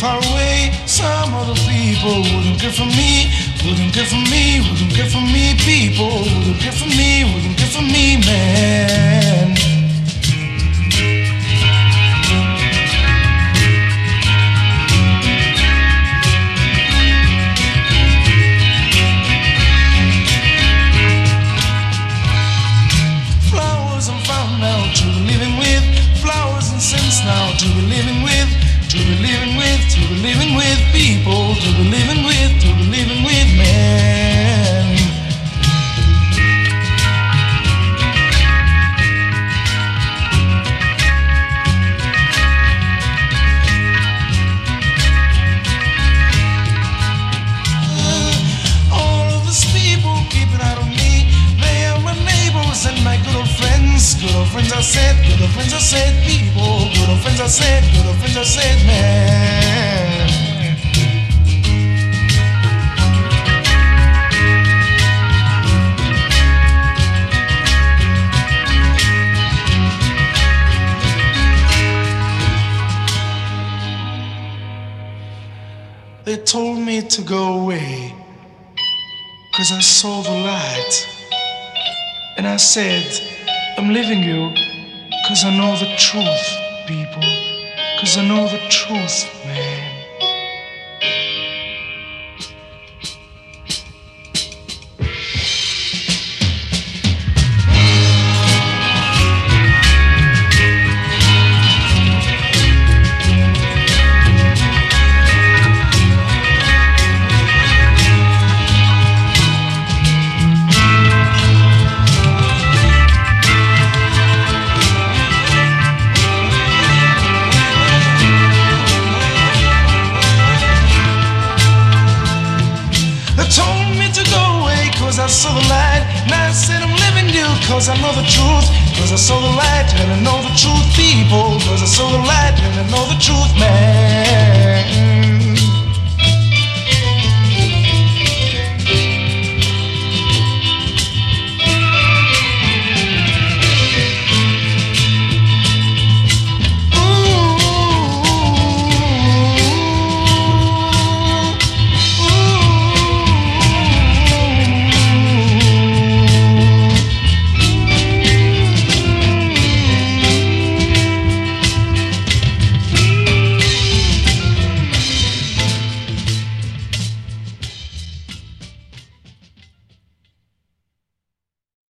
far away. Some other people wouldn't care for me, wouldn't care for me, wouldn't care for me. People wouldn't care for me, wouldn't care for me, man. Flowers I'm found now to be living with, flowers and scents now to be living with, to be living with, to be living with people, to be living with, to be living with, man. All of these people keeping out of me, they are my neighbors and my good old friends. Good old friends I said, good old friends I said, people. Good old friends I said, good old friends I said, man. They told me to go away, 'cause I saw the light. And I said, I'm leaving you, 'cause I know the truth, people. 'Cause I know the truth, man. I saw the light, and I said I'm leaving you, 'cause I know the truth. 'Cause I saw the light, and I know the truth, people. 'Cause I saw the light, and I know the truth.